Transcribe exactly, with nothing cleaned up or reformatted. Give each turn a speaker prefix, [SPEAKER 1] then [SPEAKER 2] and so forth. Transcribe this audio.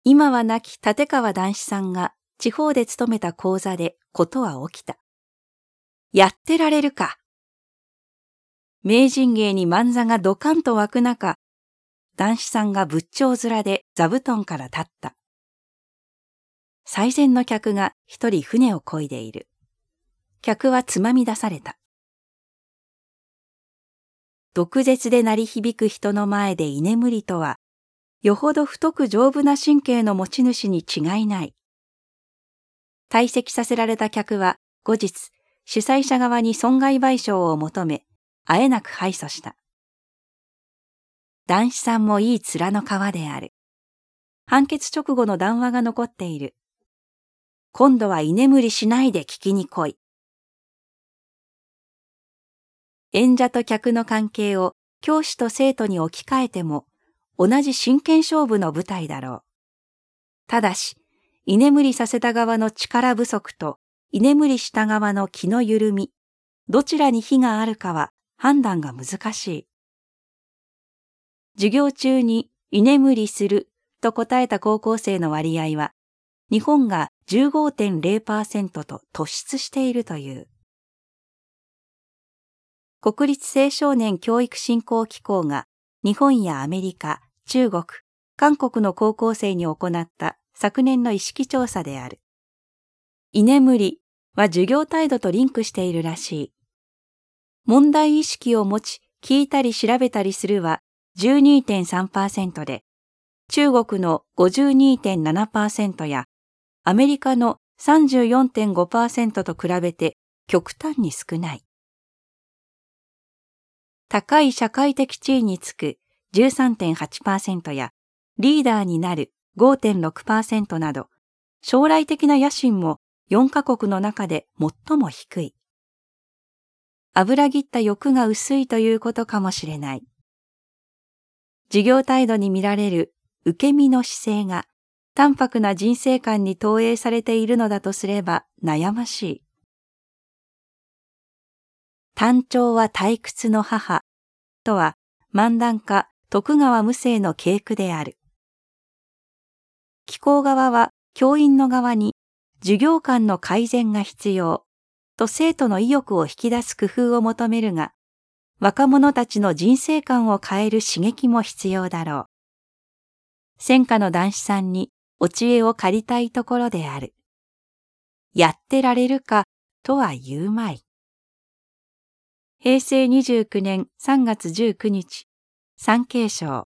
[SPEAKER 1] 今は亡き立川談志さんが地方で勤めた講座でことは起きた。やってられるか。名人芸に万座がドカンと湧く中、談志さんが仏頂面で座布団から立った。最前の客が一人船を漕いでいる。客はつまみ出された。毒舌で鳴り響く人の前で居眠りとは、よほど太く丈夫な神経の持ち主に違いない。退席させられた客は後日、主催者側に損害賠償を求め、あえなく敗訴した。談志さんもいい面の皮である。判決直後の談話が残っている。今度は居眠りしないで聞きに来い。演者と客の関係を教師と生徒に置き換えても、同じ真剣勝負の舞台だろう。ただし、居眠りさせた側の力不足と居眠りした側の気の緩み、どちらに非があるかは判断が難しい。授業中に居眠りすると答えた高校生の割合は、日本が じゅうごてんゼロパーセント と突出しているという。国立青少年教育振興機構が日本やアメリカ、中国、韓国の高校生に行った昨年の意識調査である。居眠りは授業態度とリンクしているらしい。問題意識を持ち、聞いたり調べたりするは じゅうにてんさんパーセント で、中国の ごじゅうにてんななパーセント やアメリカの さんじゅうよんてんごパーセント と比べて極端に少ない。高い社会的地位につく じゅうさんてんはちパーセント やリーダーになる ごてんろくパーセント など、将来的な野心もよんカ国の中で最も低い。油ぎった欲が薄いということかもしれない。授業態度に見られる受け身の姿勢が淡白な人生観に投影されているのだとすれば悩ましい。単調は退屈の母とは漫談家徳川夢声の系句である。機構側は教員の側に授業観の改善が必要と生徒の意欲を引き出す工夫を求めるが、若者たちの人生観を変える刺激も必要だろう。専科の談志さんにお知恵を借りたいところである。やってられるかとは言うまい。へいせいにじゅうきゅうねんさんがつじゅうくにち、産経省。